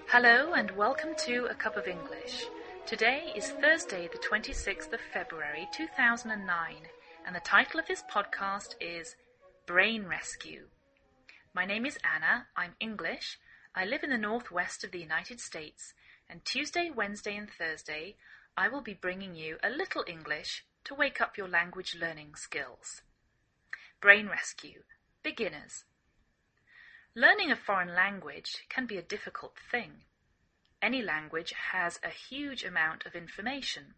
Hello and welcome to A Cup of English. Today is Thursday the 26th of February 2009 and the title of this podcast is Brain Rescue. My name is Anna, I'm English, I live in the northwest of the United States and Tuesday, Wednesday and Thursday I will be bringing you a little English to wake up your language learning skills. Brain Rescue, Beginners. Learning a foreign language can be a difficult thing. Any language has a huge amount of information.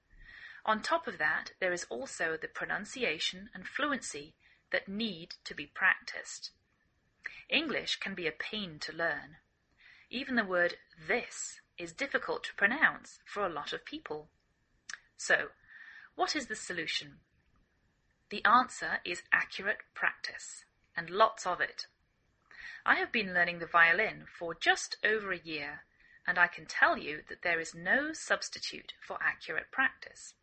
On top of that, there is also the pronunciation and fluency that need to be practiced. English can be a pain to learn. Even the word this is difficult to pronounce for a lot of people. So, what is the solution? The answer is accurate practice, and lots of it. I have been learning the violin for just over a year, and I can tell you that there is no substitute for accurate practice.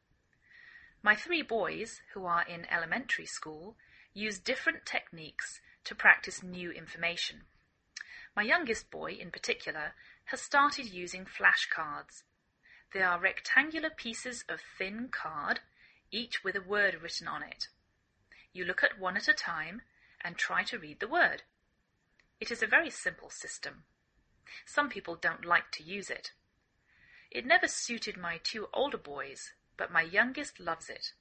My 3 boys, who are in elementary school, use different techniques to practice new information. My youngest boy, in particular, has started using flashcards. They are rectangular pieces of thin card, each with a word written on it. You look at one at a time and try to read the word. It is a very simple system. Some people don't like to use it. It never suited my 2 older boys, but my youngest loves it.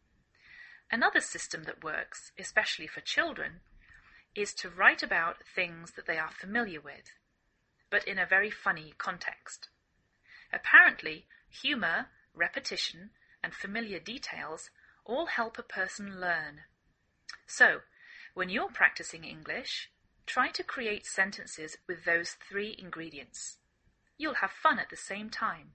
Another system that works, especially for children, is to write about things that they are familiar with, but in a very funny context. Apparently, humor, repetition, and familiar details all help a person learn. So, when you're practicing English, try to create sentences with those 3 ingredients. You'll have fun at the same time.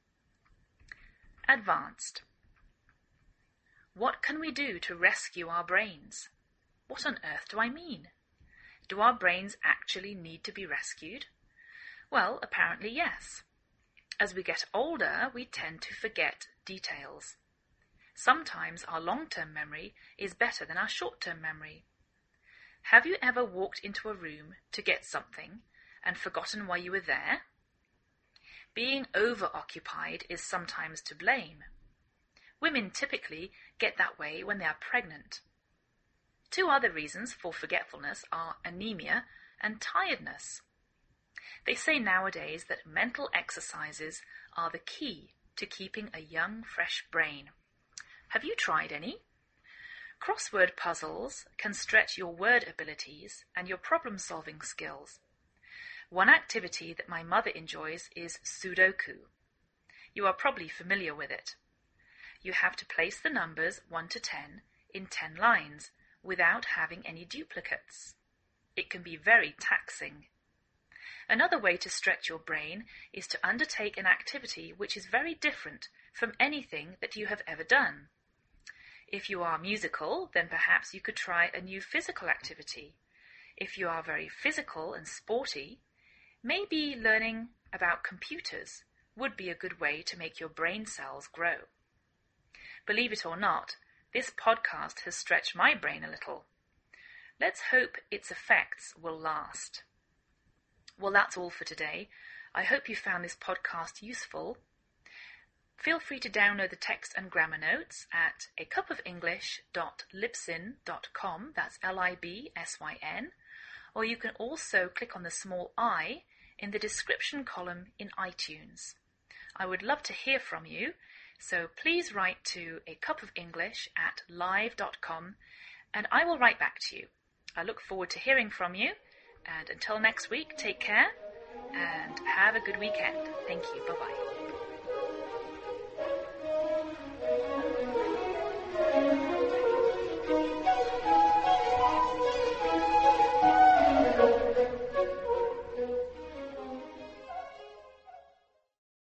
Advanced. What can we do to rescue our brains? What on earth do I mean? Do our brains actually need to be rescued? Well, apparently yes. As we get older, we tend to forget details. Sometimes our long-term memory is better than our short-term memory. Have you ever walked into a room to get something and forgotten why you were there? Being over-occupied is sometimes to blame. Women typically get that way when they are pregnant. 2 other reasons for forgetfulness are anemia and tiredness. They say nowadays that mental exercises are the key to keeping a young, fresh brain. Have you tried any? Crossword puzzles can stretch your word abilities and your problem-solving skills. One activity that my mother enjoys is Sudoku. You are probably familiar with it. You have to place the numbers 1 to 10 in 10 lines without having any duplicates. It can be very taxing. Another way to stretch your brain is to undertake an activity which is very different from anything that you have ever done. If you are musical, then perhaps you could try a new physical activity. If you are very physical and sporty, maybe learning about computers would be a good way to make your brain cells grow. Believe it or not, this podcast has stretched my brain a little. Let's hope its effects will last. Well, that's all for today. I hope you found this podcast useful. Feel free to download the text and grammar notes at acupoфenglish.libsyn.com, that's Libsyn, or you can also click on the small I in the description column in iTunes. I would love to hear from you, so please write to acupoфenglish@live.com and I will write back to you. I look forward to hearing from you, and until next week, take care and have a good weekend. Thank you. Bye-bye.